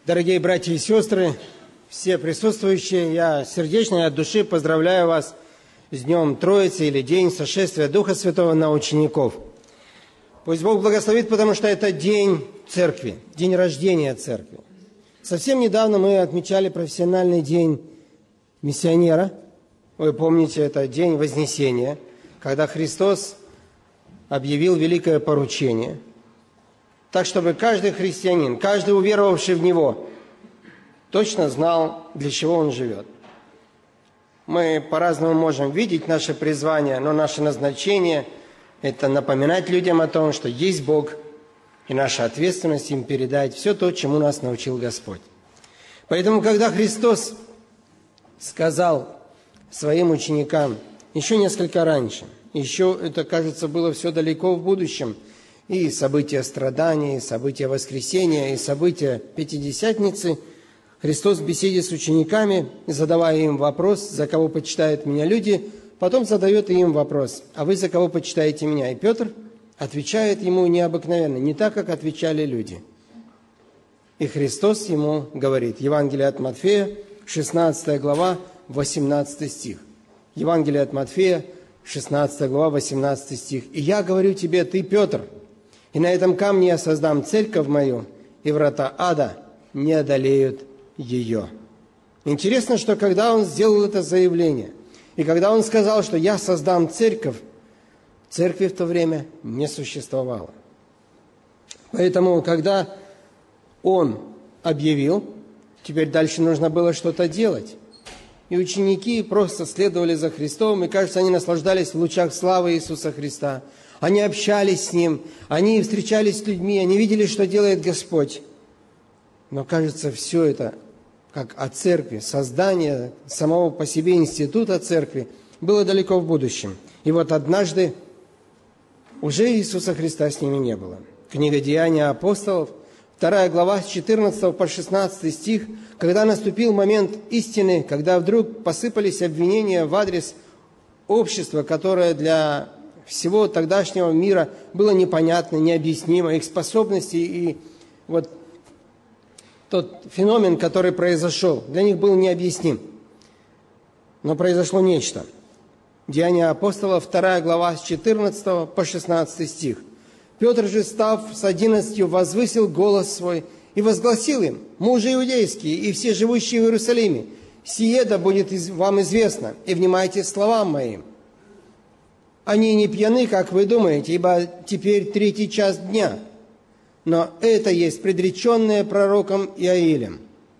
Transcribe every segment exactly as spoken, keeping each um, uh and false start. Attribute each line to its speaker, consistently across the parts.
Speaker 1: Дорогие братья и сестры, все присутствующие, я сердечно и от души поздравляю вас с Днем Троицы или День Сошествия Духа Святого на учеников. Пусть Бог благословит, потому что это день церкви, день рождения церкви. Совсем недавно мы отмечали профессиональный день миссионера. Вы помните, это день Вознесения, когда Христос объявил великое поручение. Так, чтобы каждый христианин, каждый уверовавший в Него, точно знал, для чего он живет. Мы по-разному можем видеть наше призвание, но наше назначение – это напоминать людям о том, что есть Бог, и наша ответственность им передать все то, чему нас научил Господь. Поэтому, когда Христос сказал своим ученикам еще несколько раньше, еще это, кажется, было все далеко в будущем, и события страданий, и события воскресения, и события Пятидесятницы, Христос в беседе с учениками, задавая им вопрос, за кого почитают меня люди, потом задает им вопрос, а вы за кого почитаете меня? И Петр отвечает ему необыкновенно, не так, как отвечали люди. И Христос ему говорит, Евангелие от Матфея, шестнадцатая глава, восемнадцатый стих. Евангелие от Матфея, шестнадцатая глава, восемнадцатый стих. «И я говорю тебе, ты, Петр, и на этом камне я создам церковь мою, и врата ада не одолеют ее». Интересно, что когда он сделал это заявление, и когда он сказал, что я создам церковь, церкви в то время не существовало. Поэтому, когда он объявил, теперь дальше нужно было что-то делать. И ученики просто следовали за Христом, и, кажется, они наслаждались в лучах славы Иисуса Христа. Они общались с Ним, они встречались с людьми, они видели, что делает Господь. Но, кажется, все это, как о церкви, создание самого по себе института церкви, было далеко в будущем. И вот однажды уже Иисуса Христа с ними не было. Книга «Деяния апостолов», вторая глава, с четырнадцатого по шестнадцатый стих, когда наступил момент истины, когда вдруг посыпались обвинения в адрес общества, которое для всего тогдашнего мира было непонятно, необъяснимо, их способности и вот тот феномен, который произошел, для них был необъясним. Но произошло нечто. Деяния апостолов, вторая глава, с четырнадцатого по шестнадцатый стих. «Петр же, став с одиннадцатью, возвысил голос свой и возгласил им, мужи иудейские и все живущие в Иерусалиме, сие да будет вам известно, и внимайте словам моим. Они не пьяны, как вы думаете, ибо теперь третий час дня, но это есть предреченное пророком Иоилем».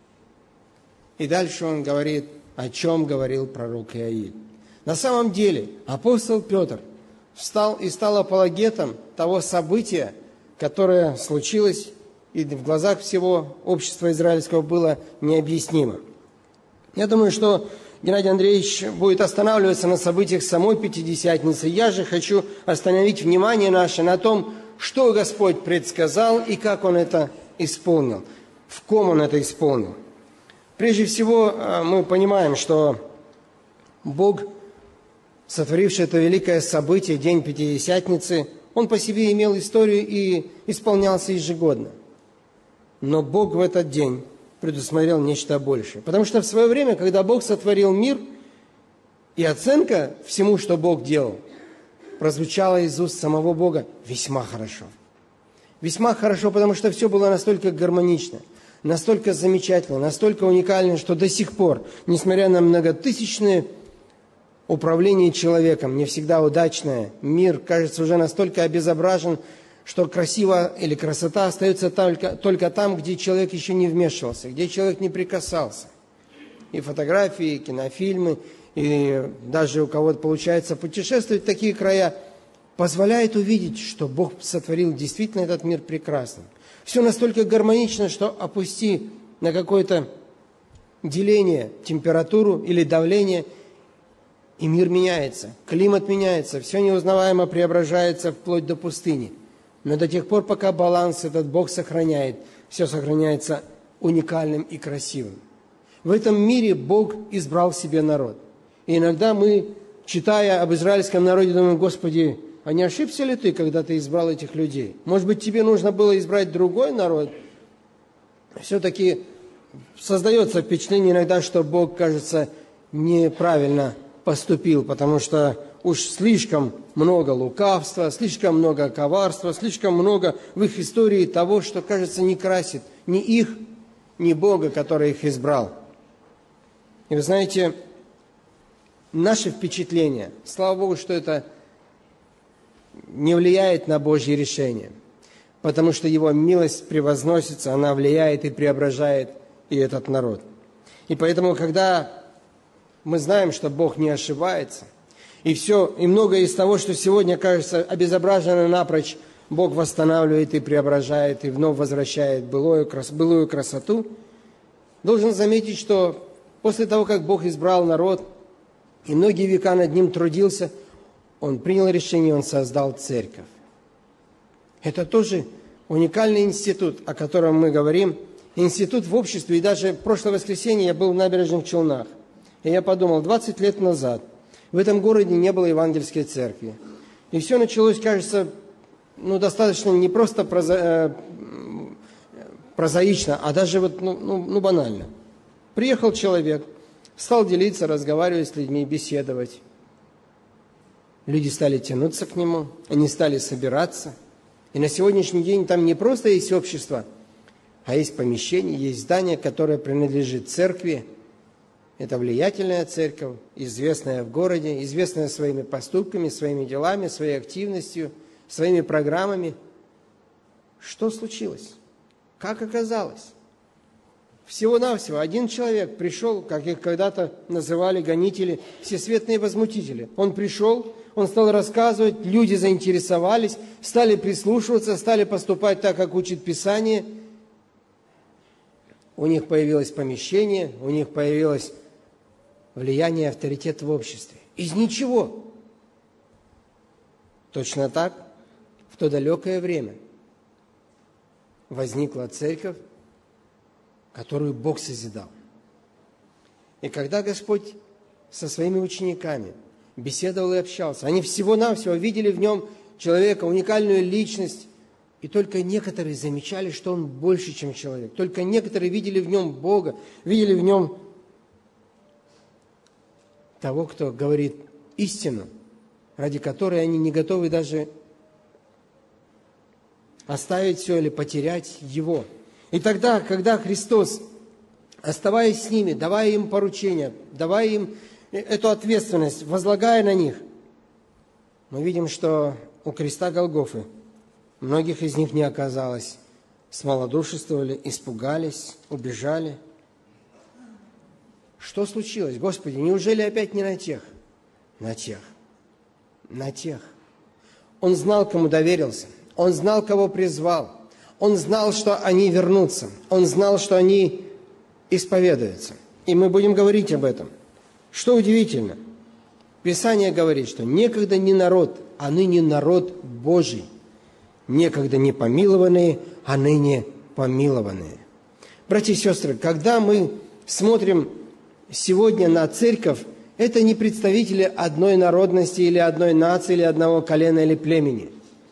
Speaker 1: И дальше он говорит, о чем говорил пророк Иоиль. На самом деле апостол Петр встал и стал апологетом того события, которое случилось и в глазах всего общества израильского было необъяснимо. Я думаю, что Геннадий Андреевич будет останавливаться на событиях самой Пятидесятницы. Я же хочу остановить внимание наше на том, что Господь предсказал и как Он это исполнил, в ком Он это исполнил. Прежде всего, мы понимаем, что Бог, сотворивший это великое событие, День Пятидесятницы, Он по себе имел историю и исполнялся ежегодно. Но Бог в этот день предусмотрел нечто большее. Потому что в свое время, когда Бог сотворил мир, и оценка всему, что Бог делал, прозвучала из уст самого Бога весьма хорошо. Весьма хорошо, потому что все было настолько гармонично, настолько замечательно, настолько уникально, что до сих пор, несмотря на многотысячные управление человеком, не всегда удачное, мир, кажется, уже настолько обезображен, что красиво или красота остается только, только там, где человек еще не вмешивался, где человек не прикасался. И фотографии, и кинофильмы, и даже у кого-то получается путешествовать в такие края, позволяет увидеть, что Бог сотворил действительно этот мир прекрасным. Все настолько гармонично, что опусти на какое-то деление, температуру или давление, и мир меняется, климат меняется, все неузнаваемо преображается вплоть до пустыни. Но до тех пор, пока баланс этот Бог сохраняет, все сохраняется уникальным и красивым. В этом мире Бог избрал себе народ. И иногда мы, читая об израильском народе, думаем, Господи, а не ошибся ли ты, когда ты избрал этих людей? Может быть, тебе нужно было избрать другой народ? Все-таки создается впечатление иногда, что Бог, кажется, неправильно поступил, потому что уж слишком много лукавства, слишком много коварства, слишком много в их истории того, что, кажется, не красит ни их, ни Бога, который их избрал. И вы знаете, наше впечатление, слава Богу, что это не влияет на Божье решение, потому что Его милость превозносится, она влияет и преображает и этот народ. И поэтому, когда мы знаем, что Бог не ошибается, и все, и многое из того, что сегодня кажется обезображено напрочь, Бог восстанавливает и преображает, и вновь возвращает былую, былую красоту, должен заметить, что после того, как Бог избрал народ, и многие века над ним трудился, Он принял решение, Он создал церковь. Это тоже уникальный институт, о котором мы говорим, институт в обществе. И даже в прошлое воскресенье я был в Набережных Челнах, и я подумал, двадцать лет назад в этом городе не было евангельской церкви. И все началось, кажется, ну, достаточно не просто проза... прозаично, а даже вот, ну, ну, ну, банально. Приехал человек, стал делиться, разговаривать с людьми, беседовать. Люди стали тянуться к нему, они стали собираться. И на сегодняшний день там не просто есть общество, а есть помещение, есть здание, которое принадлежит церкви. Это влиятельная церковь, известная в городе, известная своими поступками, своими делами, своей активностью, своими программами. Что случилось? Как оказалось? Всего-навсего один человек пришел, как их когда-то называли гонители, всесветные возмутители. Он пришел, он стал рассказывать, люди заинтересовались, стали прислушиваться, стали поступать так, как учит Писание. У них появилось помещение, у них появилось влияние, авторитет в обществе. Из ничего. Точно так в то далекое время возникла церковь, которую Бог созидал. И когда Господь со своими учениками беседовал и общался, они всего-навсего видели в нем человека, уникальную личность, и только некоторые замечали, что он больше, чем человек. Только некоторые видели в нем Бога, видели в нем того, кто говорит истину, ради которой они не готовы даже оставить все или потерять Его. И тогда, когда Христос, оставаясь с ними, давая им поручения, давая им эту ответственность, возлагая на них, мы видим, что у креста Голгофы многих из них не оказалось, смолодушествовали, испугались, убежали. Что случилось? Господи, неужели опять не на тех? На тех. На тех. Он знал, кому доверился. Он знал, кого призвал. Он знал, что они вернутся. Он знал, что они исповедуются. И мы будем говорить об этом. Что удивительно, Писание говорит, что некогда не народ, а ныне народ Божий. Некогда не помилованные, а ныне помилованные. Братья и сестры, когда мы смотрим сегодня на церковь, это не представители одной народности или одной нации, или одного колена или племени.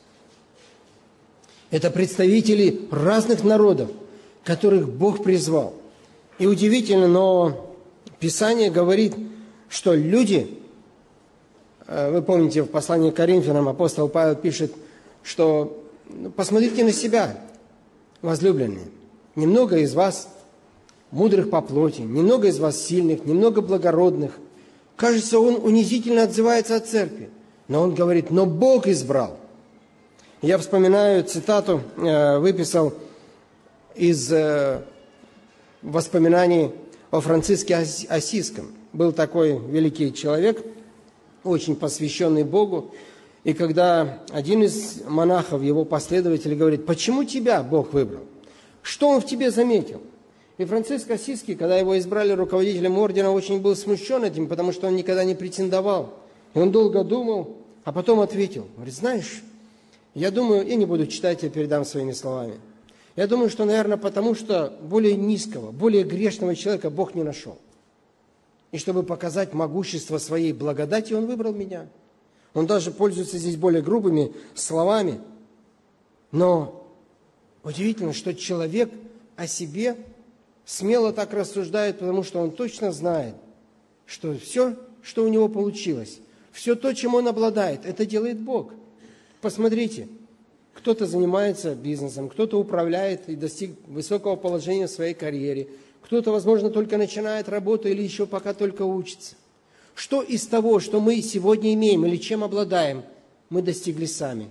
Speaker 1: Это представители разных народов, которых Бог призвал. И удивительно, но Писание говорит, что люди, вы помните, в послании к Коринфянам апостол Павел пишет, что посмотрите на себя, возлюбленные. Немного из вас мудрых по плоти, немного из вас сильных, немного благородных. Кажется, он унизительно отзывается о церкви. Но он говорит, но Бог избрал. Я вспоминаю цитату, выписал из воспоминаний о Франциске Ассизском. Был такой великий человек, очень посвященный Богу. И когда один из монахов, его последователей, говорит, почему тебя Бог выбрал? Что он в тебе заметил? И Франциск Ассизский, когда его избрали руководителем ордена, очень был смущен этим, потому что он никогда не претендовал. И он долго думал, а потом ответил, говорит, знаешь, я думаю, я не буду читать, я передам своими словами. Я думаю, что, наверное, потому что более низкого, более грешного человека Бог не нашел. И чтобы показать могущество своей благодати, Он выбрал меня. Он даже пользуется здесь более грубыми словами. Но удивительно, что человек о себе смело так рассуждает, потому что он точно знает, что все, что у него получилось, все то, чем он обладает, это делает Бог. Посмотрите, кто-то занимается бизнесом, кто-то управляет и достиг высокого положения в своей карьере, кто-то, возможно, только начинает работу или еще пока только учится. Что из того, что мы сегодня имеем или чем обладаем, мы достигли сами?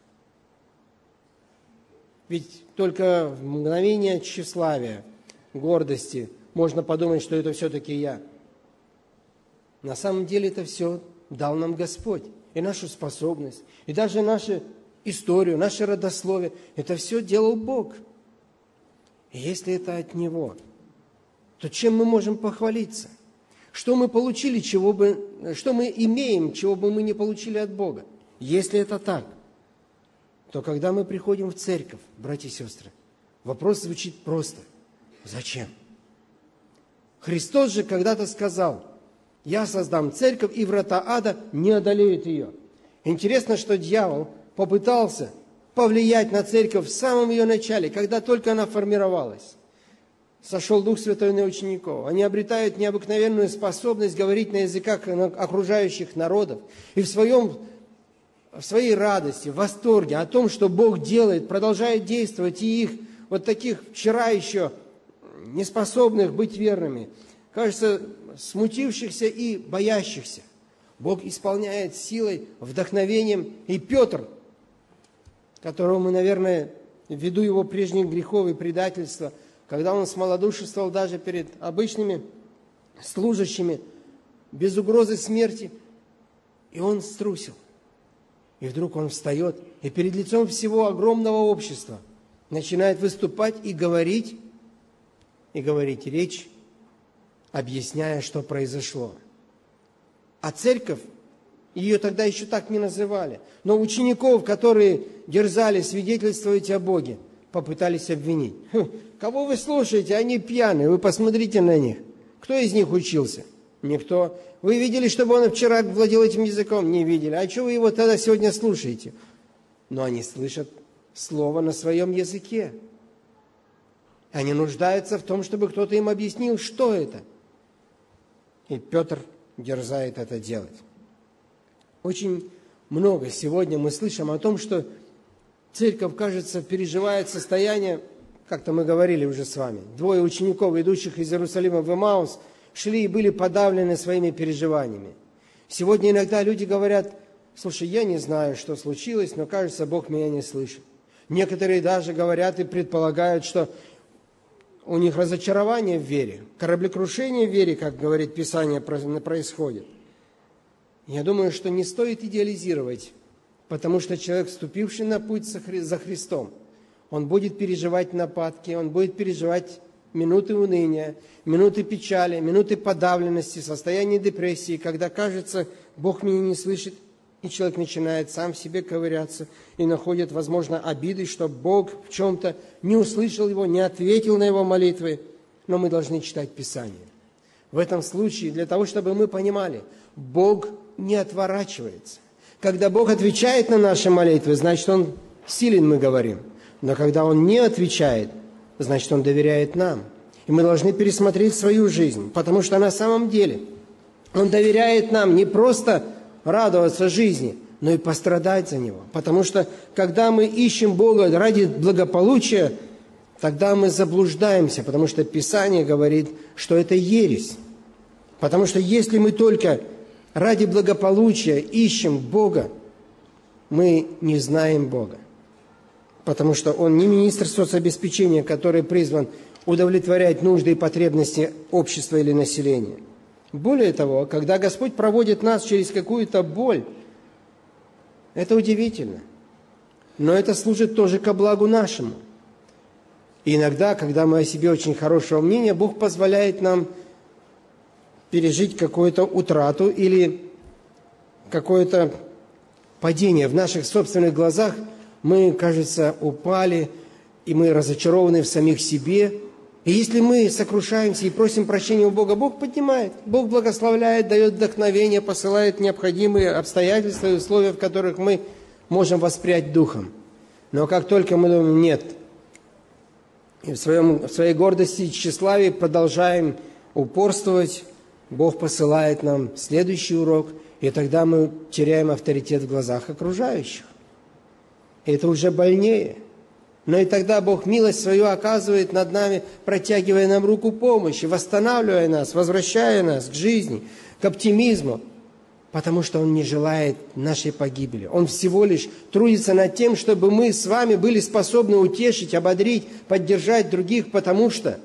Speaker 1: Ведь только в мгновение тщеславия, гордости можно подумать, что это все-таки я. На самом деле это все дал нам Господь. И нашу способность, и даже нашу историю, наше родословие. Это все делал Бог. И если это от Него, то чем мы можем похвалиться? Что мы получили, чего бы, что мы имеем, чего бы мы не получили от Бога? Если это так, то когда мы приходим в церковь, братья и сестры, вопрос звучит просто. Зачем? Христос же когда-то сказал: «Я создам церковь, и врата ада не одолеют ее». Интересно, что дьявол попытался повлиять на церковь в самом ее начале, когда только она формировалась. Сошел Дух Святой на учеников. Они обретают необыкновенную способность говорить на языках окружающих народов. И в, своем, в своей радости, в восторге о том, что Бог делает, продолжает действовать, и их, вот таких вчера еще неспособных быть верными, кажется, смутившихся и боящихся, Бог исполняет силой, вдохновением. И Петр, которого мы, наверное, ввиду его прежних грехов и предательства, когда он смолодушествовал даже перед обычными служащими, без угрозы смерти, и он струсил. И вдруг он встает, и перед лицом всего огромного общества начинает выступать и говорить, и говорить речь, объясняя, что произошло. А церковь, ее тогда еще так не называли, но учеников, которые дерзали свидетельствовать о Боге, попытались обвинить. Хм, кого вы слушаете? Они пьяные, вы посмотрите на них. Кто из них учился? Никто. Вы видели, чтобы он вчера владел этим языком? Не видели. А что вы его тогда сегодня слушаете? Но они слышат слово на своем языке. Они нуждаются в том, чтобы кто-то им объяснил, что это. И Петр дерзает это делать. Очень много сегодня мы слышим о том, что церковь, кажется, переживает состояние, как-то мы говорили уже с вами, двое учеников, идущих из Иерусалима в Эмаус, шли и были подавлены своими переживаниями. Сегодня иногда люди говорят: слушай, я не знаю, что случилось, но, кажется, Бог меня не слышит. Некоторые даже говорят и предполагают, что у них разочарование в вере, кораблекрушение в вере, как говорит Писание, происходит. Я думаю, что не стоит идеализировать, потому что человек, вступивший на путь за Христом, он будет переживать нападки, он будет переживать минуты уныния, минуты печали, минуты подавленности, состояние депрессии, когда кажется, Бог меня не слышит, и человек начинает сам в себе ковыряться и находит, возможно, обиды, что Бог в чем-то не услышал его, не ответил на его молитвы. Но мы должны читать Писание. В этом случае, для того, чтобы мы понимали, Бог не отворачивается. Когда Бог отвечает на наши молитвы, значит, Он силен, мы говорим. Но когда Он не отвечает, значит, Он доверяет нам. И мы должны пересмотреть свою жизнь, потому что на самом деле Он доверяет нам не просто радоваться жизни, но и пострадать за Него. Потому что, когда мы ищем Бога ради благополучия, тогда мы заблуждаемся, потому что Писание говорит, что это ересь. Потому что если мы только ради благополучия ищем Бога, мы не знаем Бога. Потому что Он не министр соцобеспечения, который призван удовлетворять нужды и потребности общества или населения. Более того, когда Господь проводит нас через какую-то боль, это удивительно. Но это служит тоже ко благу нашему. И иногда, когда мы о себе очень хорошего мнения, Бог позволяет нам пережить какую-то утрату или какое-то падение в наших собственных глазах. Мы, кажется, упали, и мы разочарованы в самих себе. И если мы сокрушаемся и просим прощения у Бога, Бог поднимает, Бог благословляет, дает вдохновение, посылает необходимые обстоятельства и условия, в которых мы можем воспрять духом. Но как только мы думаем: нет, И в, своем, в своей гордости и тщеславии продолжаем упорствовать. Бог посылает нам следующий урок, и тогда мы теряем авторитет в глазах окружающих. И это уже больнее. Но и тогда Бог милость свою оказывает над нами, протягивая нам руку помощи, восстанавливая нас, возвращая нас к жизни, к оптимизму, потому что Он не желает нашей погибели. Он всего лишь трудится над тем, чтобы мы с вами были способны утешить, ободрить, поддержать других, потому что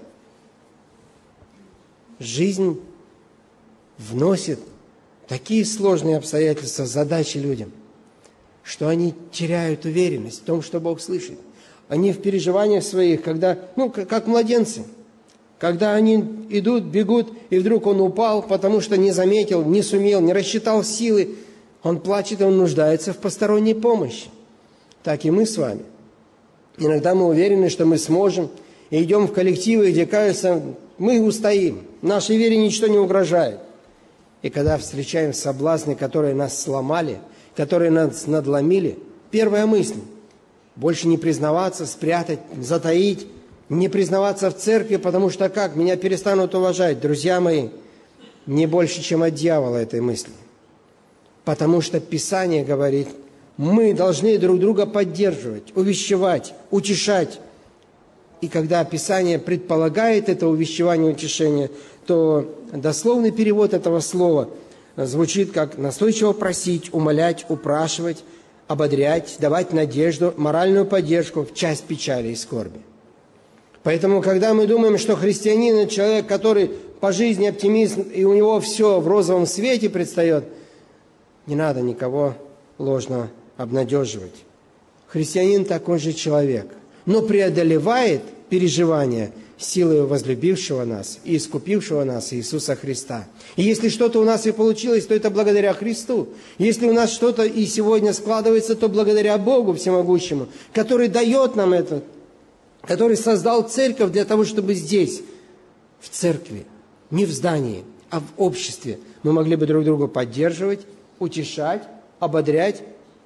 Speaker 1: жизнь вносит такие сложные обстоятельства, задачи людям, что они теряют уверенность в том, что Бог слышит. Они в переживаниях своих, когда, ну, как младенцы, когда они идут, бегут, и вдруг он упал, потому что не заметил, не сумел, не рассчитал силы, он плачет, и он нуждается в посторонней помощи. Так и мы с вами. Иногда мы уверены, что мы сможем, и идем в коллективы, где, кажется, мы устоим, нашей вере ничто не угрожает. И когда встречаем соблазны, которые нас сломали, которые нас надломили, первая мысль – больше не признаваться, спрятать, затаить, не признаваться в церкви, потому что как? Меня перестанут уважать. Друзья мои, не больше, чем от дьявола этой мысли. Потому что Писание говорит, мы должны друг друга поддерживать, увещевать, утешать. И когда Писание предполагает это увещевание, утешение, то дословный перевод этого слова звучит как настойчиво просить, умолять, упрашивать, ободрять, давать надежду, моральную поддержку в час печали и скорби. Поэтому, когда мы думаем, что христианин – это человек, который по жизни оптимист, и у него все в розовом свете предстает, не надо никого ложно обнадеживать. Христианин такой же человек, но преодолевает переживания силой возлюбившего нас и искупившего нас Иисуса Христа. И если что-то у нас и получилось, то это благодаря Христу. Если у нас что-то и сегодня складывается, то благодаря Богу Всемогущему, который дает нам это, который создал церковь для того, чтобы здесь, в церкви, не в здании, а в обществе, мы могли бы друг друга поддерживать, утешать, ободрять.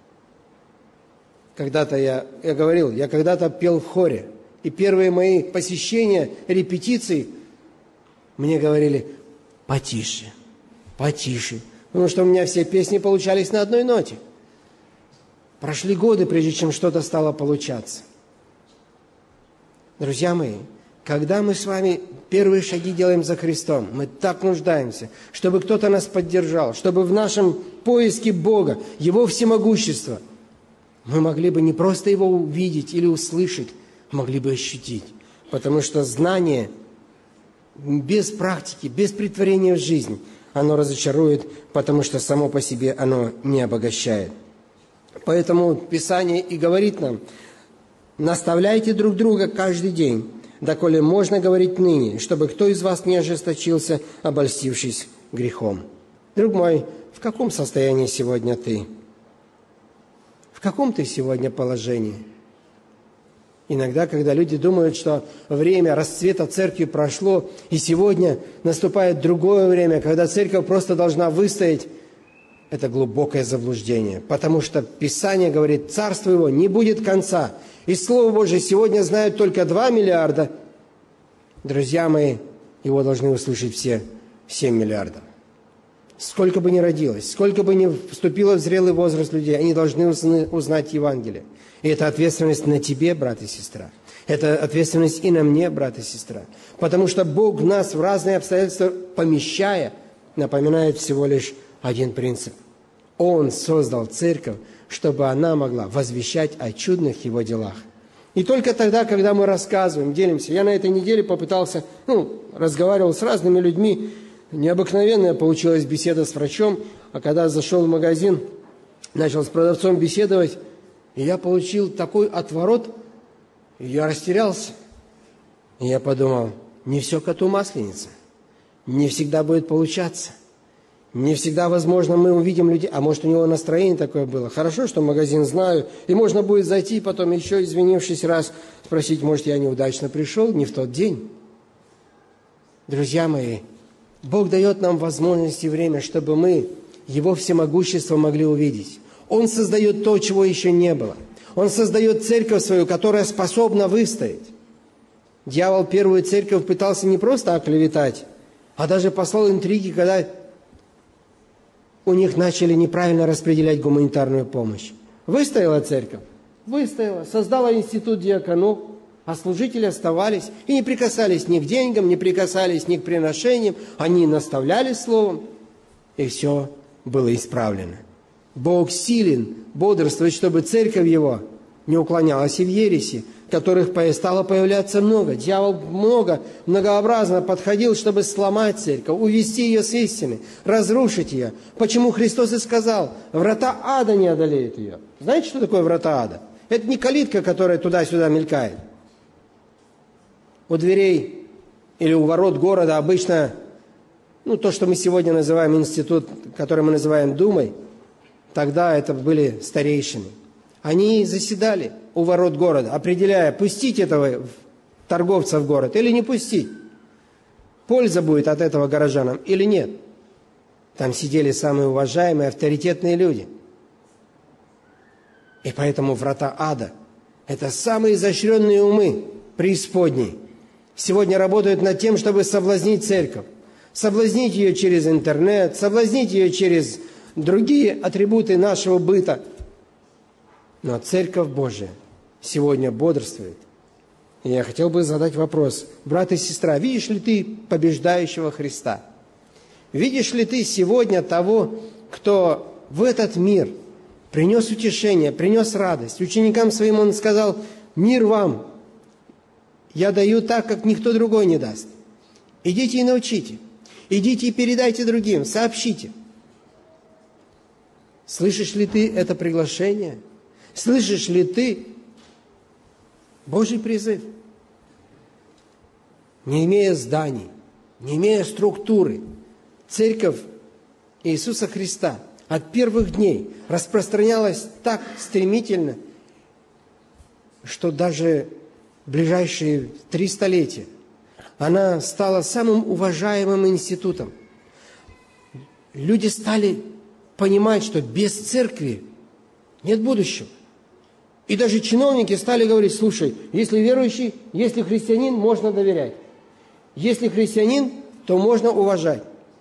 Speaker 1: Когда-то я, я говорил, я когда-то пел в хоре. И первые мои посещения, репетиции, мне говорили, потише, потише. Потому что у меня все песни получались на одной ноте. Прошли годы, прежде чем что-то стало получаться. Друзья мои, когда мы с вами первые шаги делаем за Христом, мы так нуждаемся, чтобы кто-то нас поддержал, чтобы в нашем поиске Бога, Его всемогущества, мы могли бы не просто Его увидеть или услышать, могли бы ощутить. Потому что знание без практики, без претворения в жизнь, оно разочарует, потому что само по себе оно не обогащает. Поэтому Писание и говорит нам, наставляйте друг друга каждый день, доколе можно говорить ныне, чтобы кто из вас не ожесточился, обольстившись грехом. Друг мой, в каком состоянии сегодня ты? В каком ты сегодня положении? Иногда, когда люди думают, что время расцвета церкви прошло, и сегодня наступает другое время, когда церковь просто должна выстоять, это глубокое заблуждение. Потому что Писание говорит, царство его не будет конца. И Слово Божие сегодня знают только два миллиарда. Друзья мои, его должны услышать все семь миллиардов. Сколько бы ни родилось, сколько бы ни вступило в зрелый возраст людей, они должны узнать Евангелие. И это ответственность на тебе, брат и сестра. Это ответственность и на мне, брат и сестра. Потому что Бог нас в разные обстоятельства помещая, напоминает всего лишь один принцип. Он создал церковь, чтобы она могла возвещать о чудных Его делах. И только тогда, когда мы рассказываем, делимся. Я на этой неделе попытался, ну, разговаривал с разными людьми. Необыкновенная получилась беседа с врачом. А когда зашел в магазин, начал с продавцом беседовать, и я получил такой отворот, и я растерялся. И я подумал, не все коту масленица. Не всегда будет получаться. Не всегда, возможно, мы увидим людей, а может, у него настроение такое было. Хорошо, что магазин знаю, и можно будет зайти, потом еще, извинившись раз, спросить, может, я неудачно пришел, не в тот день. Друзья мои, Бог дает нам возможность и время, чтобы мы Его всемогущество могли увидеть. Он создает то, чего еще не было. Он создает церковь свою, которая способна выстоять. Дьявол первую церковь пытался не просто оклеветать, а даже послал интриги, когда у них начали неправильно распределять гуманитарную помощь. Выстояла церковь? Выстояла. Создала институт диаконов, а служители оставались и не прикасались ни к деньгам, не прикасались ни к приношениям. Они наставляли словом, и все было исправлено. Бог силен бодрствовать, чтобы церковь Его не уклонялась и в ереси, которых стало появляться много. Дьявол много, многообразно подходил, чтобы сломать церковь, увести ее с истины, разрушить ее. Почему Христос и сказал, врата ада не одолеют ее. Знаете, что такое врата ада? Это не калитка, которая туда-сюда мелькает. У дверей или у ворот города обычно, ну, то, что мы сегодня называем институт, который мы называем Думой, тогда это были старейшины. Они заседали у ворот города, определяя, пустить этого торговца в город или не пустить. Польза будет от этого горожанам или нет. Там сидели самые уважаемые, авторитетные люди. И поэтому врата ада – это самые изощренные умы преисподней. Сегодня работают над тем, чтобы соблазнить церковь. Соблазнить ее через интернет, соблазнить ее через другие атрибуты нашего быта. Но Церковь Божия сегодня бодрствует. И я хотел бы задать вопрос. Брат и сестра, видишь ли ты побеждающего Христа? Видишь ли ты сегодня того, кто в этот мир принес утешение, принес радость? Ученикам своим Он сказал, мир вам, я даю так, как никто другой не даст. Идите и научите. Идите и передайте другим, сообщите. Слышишь ли ты это приглашение? Слышишь ли ты Божий призыв? Не имея зданий, не имея структуры, Церковь Иисуса Христа от первых дней распространялась так стремительно, что даже в ближайшие три столетия она стала самым уважаемым институтом. Люди стали понимать, что без церкви нет будущего. И даже чиновники стали говорить, слушай, если верующий, если христианин, можно доверять. Если христианин, то можно уважать.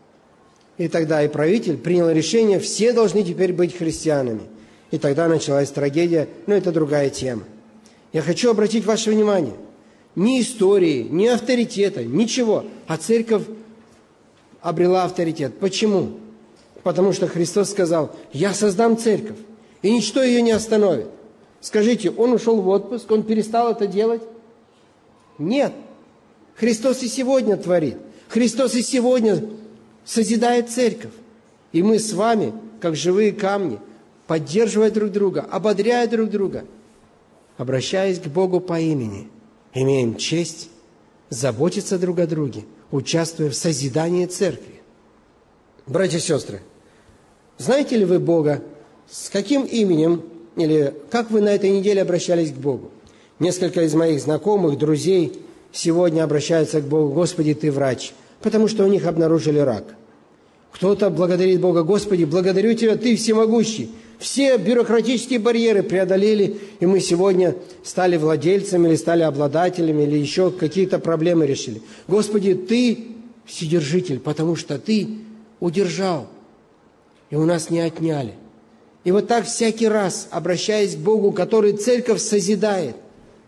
Speaker 1: И тогда и правитель принял решение, все должны теперь быть христианами. И тогда началась трагедия, но это другая тема. Я хочу обратить ваше внимание, ни истории, ни авторитета, ничего, а церковь обрела авторитет. Почему? Потому что Христос сказал, я создам церковь, и ничто ее не остановит. Скажите, Он ушел в отпуск, Он перестал это делать? Нет. Христос и сегодня творит. Христос и сегодня созидает церковь. И мы с вами, как живые камни, поддерживая друг друга, ободряя друг друга, обращаясь к Богу по имени, имеем честь заботиться друг о друге, участвуя в созидании церкви. Братья и сестры, знаете ли вы Бога? С каким именем или как вы на этой неделе обращались к Богу? Несколько из моих знакомых, друзей сегодня обращаются к Богу, Господи, Ты врач, потому что у них обнаружили рак. Кто-то благодарит Бога, Господи, благодарю Тебя, Ты всемогущий. Все бюрократические барьеры преодолели, и мы сегодня стали владельцами, или стали обладателями, или еще какие-то проблемы решили. Господи, Ты вседержитель, потому что Ты удержал, и у нас не отняли. И вот так всякий раз, обращаясь к Богу, который церковь созидает,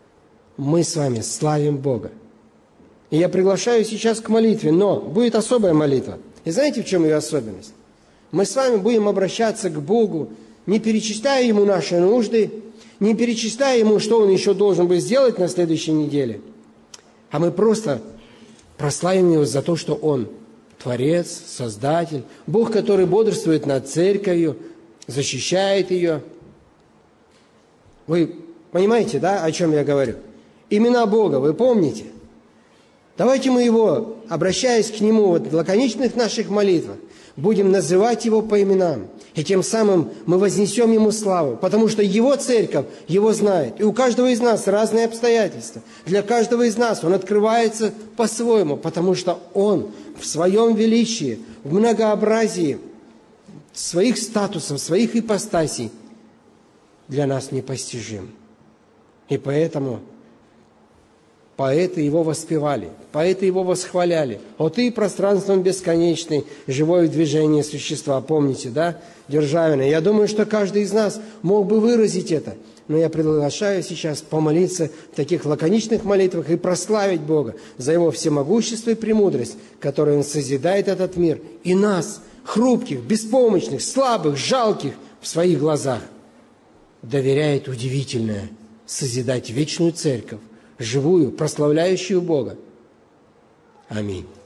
Speaker 1: мы с вами славим Бога. И я приглашаю сейчас к молитве, но будет особая молитва. И знаете, в чем ее особенность? Мы с вами будем обращаться к Богу, не перечисляя Ему наши нужды, не перечисляя Ему, что Он еще должен бы сделать на следующей неделе, а мы просто прославим Его за то, что Он Творец, Создатель, Бог, который бодрствует над церковью, защищает ее. Вы понимаете, да, о чем я говорю? Имена Бога, вы помните? Давайте мы Его, обращаясь к Нему вот в лаконичных наших молитвах, будем называть Его по именам. И тем самым мы вознесем Ему славу, потому что Его церковь Его знает. И у каждого из нас разные обстоятельства. Для каждого из нас Он открывается по-своему, потому что Он в своем величии, в многообразии своих статусов, своих ипостасей для нас непостижим. И поэтому Поэты его воспевали, поэты его восхваляли. «О ты, пространством бесконечный, живое в движении существа». Помните, да, Державина? Я думаю, что каждый из нас мог бы выразить это. Но я приглашаю сейчас помолиться в таких лаконичных молитвах и прославить Бога за Его всемогущество и премудрость, которой Он созидает этот мир и нас, хрупких, беспомощных, слабых, жалких в своих глазах, доверяет удивительное – созидать вечную церковь, живую, прославляющую Бога. Аминь.